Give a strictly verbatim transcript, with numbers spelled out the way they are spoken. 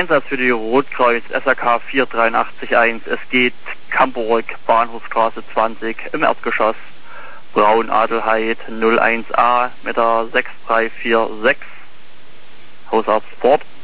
Einsatz für die Rotkreuz S R K vier drei acht eins. Es geht Camburg, Bahnhofstraße zwanzig im Erdgeschoss. Braun Adelheid null eins A mit der sechs drei vier sechs. Hausarzt Port.